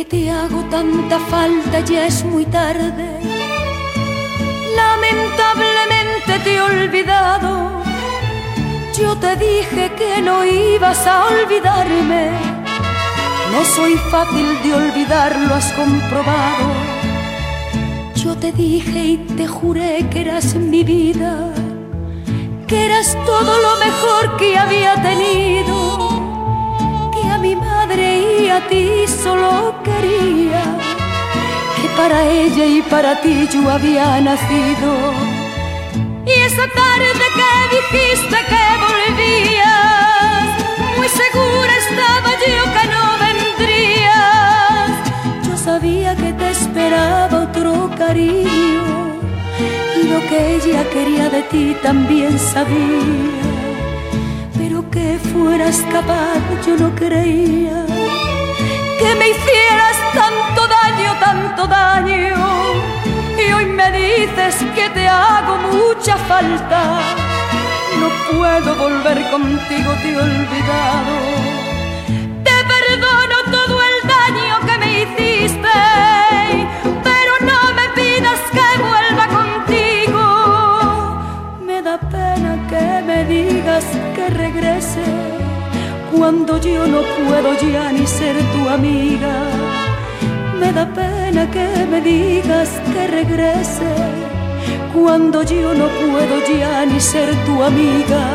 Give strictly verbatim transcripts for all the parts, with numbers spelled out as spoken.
que te hago tanta falta, ya es muy tarde. Lamentablemente te he olvidado. Yo te dije que no ibas a olvidarme. No soy fácil de olvidar, lo has comprobado. Yo te dije y te juré que eras mi vida, que eras todo lo mejor que había tenido, que a mi madre y a ti solo quería, que para ella y para ti yo había nacido. Y esa tarde que dijiste que volvías, muy segura estaba yo que no vendrías. Yo sabía que te esperaba otro cariño, y lo que ella quería de ti también sabía, pero que fueras capaz yo no creía, que me hicieras tanto daño, tanto daño. Y hoy me dices que te hago mucha falta. No puedo volver contigo, te he olvidado. Te perdono todo el daño que me hiciste, pero no me pidas que vuelva contigo. Me da pena que me digas que regrese, cuando yo no puedo ya ni ser tu amiga. Me da pena que me digas que regrese, cuando yo no puedo ya ni ser tu amiga.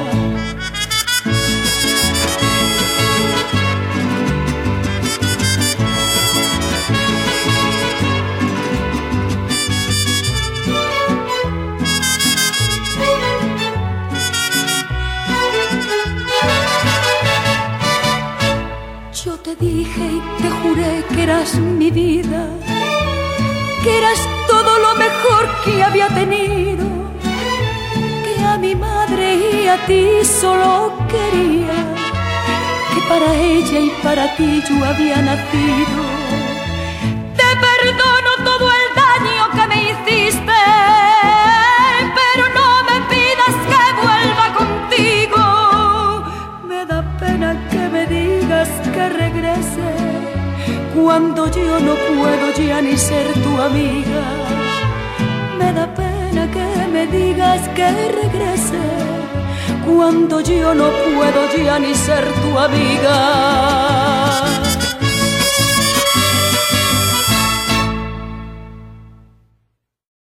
Yo te dije y te juré que eras mi vida, que eras todo lo mejor que había tenido, que a mi madre y a ti solo quería, que para ella y para ti yo había nacido. Te perdono todo el daño que me hiciste, pero no me pidas que vuelva contigo. Me da pena que me digas que regrese, cuando yo no puedo ya ni ser tu amiga. Me da pena que me digas que regrese, cuando yo no puedo ya ni ser tu amiga.